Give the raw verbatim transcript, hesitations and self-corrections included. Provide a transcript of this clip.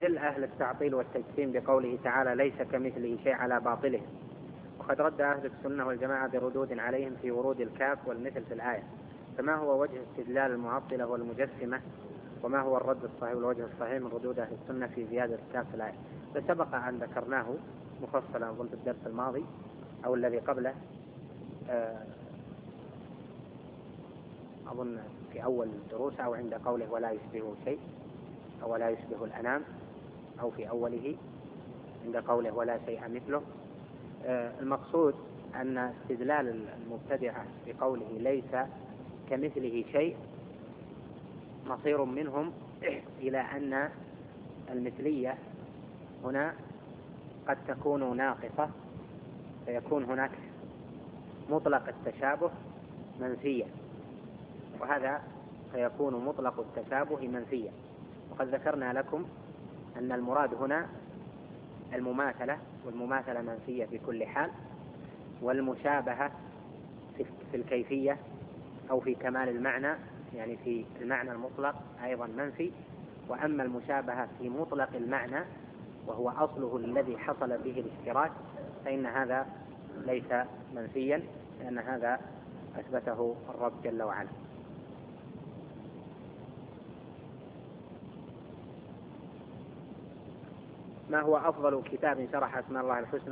أهل التعطيل والتجسيم بقوله تعالى ليس كمثله شيء على باطله، وقد رد أهل السنة والجماعة بردود عليهم في ورود الكاف والمثل في الآية. فما هو وجه استدلال المعطلة والمجسمة، وما هو الرد الصحيح والوجه الصحيح من ردود أهل السنة في زيادة الكاف في الآية؟ فسبق أن ذكرناه مفصلا أظن في الدرس الماضي أو الذي قبله، أظن في أول الدروس أو عند قوله ولا يشبهه شيء أو لا يشبه الأنام، أو في أوله عند قوله ولا شيء مثله. المقصود أن استدلال المبتدعة بقوله ليس كمثله شيء مصير منهم إلى أن المثلية هنا قد تكون ناقصة، فيكون هناك مطلق التشابه منفيا، وهذا فيكون مطلق التشابه منفيا. وقد ذكرنا لكم أن المراد هنا المماثلة، والمماثلة منفية في كل حال، والمشابهة في الكيفية أو في كمال المعنى، يعني في المعنى المطلق أيضا منفي. وأما المشابهة في مطلق المعنى وهو أصله الذي حصل به الاشتراك فإن هذا ليس منفيا، لأن هذا أثبته الرب جل وعلا. ما هو أفضل كتاب شرح أسماء الله الحسنى